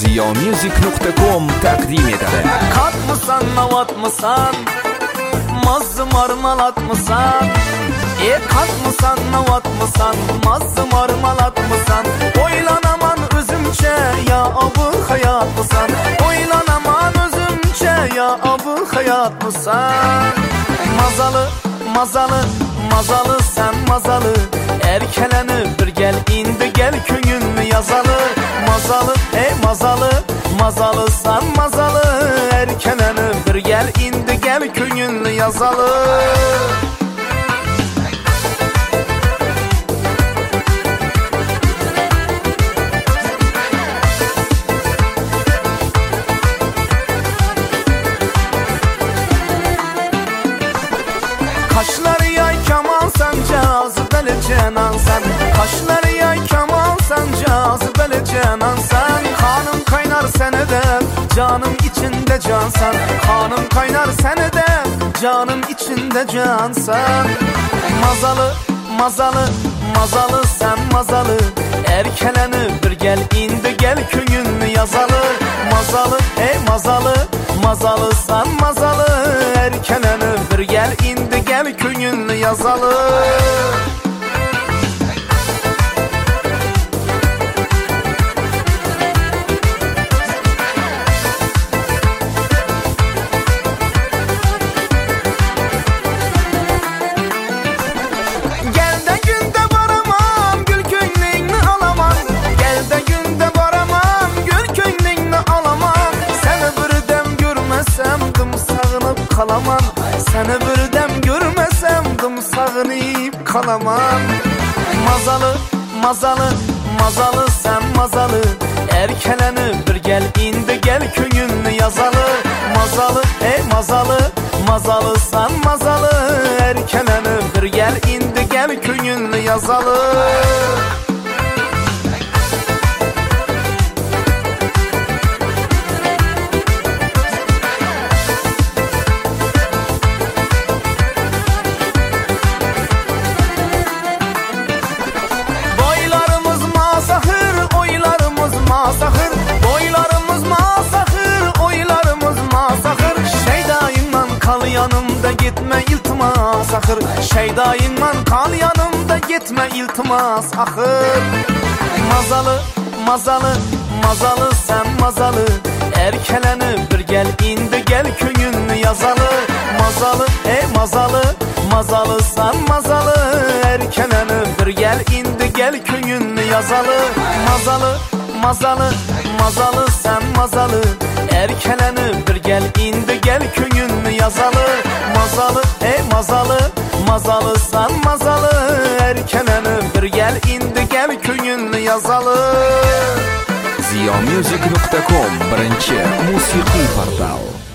ziyomusic.com taqdim etadi. Qatmısan, navatmısan, mazı marmalatmısan? Qatmısan, navatmısan, mazı marmalatmısan? Oylanaman özümçe ya abu hayat mısan? Oylanaman özümçe ya abu hayat mısan? Mazalı, mazalı, mazalı sen mazalı, erkeleni bir gel indi gel köyünü yazalı. Mazalı mazalı, mazalı sen mazalı, erkeleni bir gel indi gel köyünü yazalı. Kaşları yay kemal sen cazibeli cenan sen. Kaşları yay kemal sen cazibeli cenan sen. Kanım kaynar senede canım içinde can sen. Kanım kaynar senede canım içinde can sen. Mazalı, mazalı, mazalı sen mazalı, erkeleni bir gel indi gel köyünü yazalı. Mazalı mazalı, mazalı sen mazalı, erkeleni bir gel indi gel köyünü yazalı. Kalaman, seni birden görmesem dım sağınıp kalaman. Mazalı, mazalı, mazalı sen mazalı, erkeleni bir gel indi gel köyünü yazalı. Mazalı mazalı, mazalı sen mazalı, erkeleni bir gel indi gel köyünü yazalı. Masahır, boylarımız masahır, oylarımız masahır. Şeydayınman kal yanımda gitme iltimas ahır. Şeydayınman kal yanımda gitme iltimas ahır. Mazalı, mazalı, mazalı sen mazalı, erkeleni bir gel indi gel köyünü yazalı. Mazalı mazalı, mazalı sen mazalı, erkeleni bir gel indi gel köyünü yazalı. Mazalı, mazalı, mazalı sen mazalı, erkeleni bir gel indi gel köyünü yazalı. Mazalı mazalı, mazalı sen mazalı, erkeleni bir gel indi gel köyünü yazalı. ziyomusic.com birinchi musiqiy portal.